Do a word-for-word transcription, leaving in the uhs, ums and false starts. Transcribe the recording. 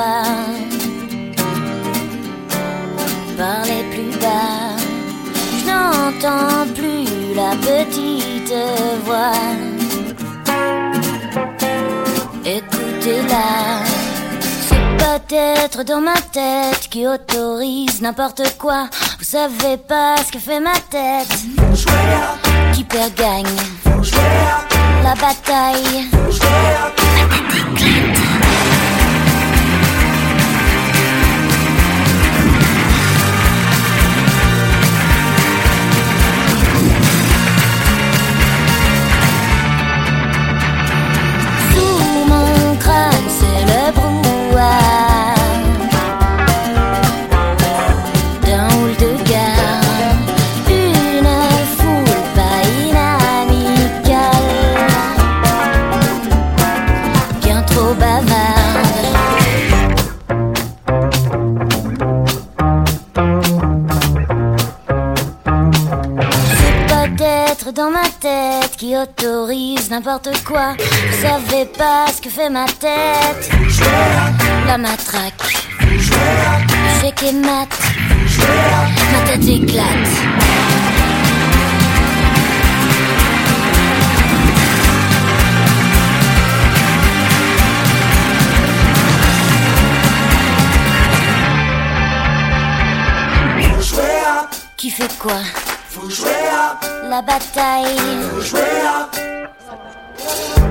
bas, parlez plus bas. Je n'entends plus la petite voix. Écoutez-la. Peut-être dans ma tête qui autorise n'importe quoi. Vous savez pas ce que fait ma tête. Qui perd gagne la bataille. Sous mon crâne c'est le brouhaha. Dans ma tête qui autorise n'importe quoi. Vous savez pas ce que fait ma tête. La matraque, chèque et mat. Ma tête éclate. Qui fait quoi? Faut jouer à la bataille. Faut jouer à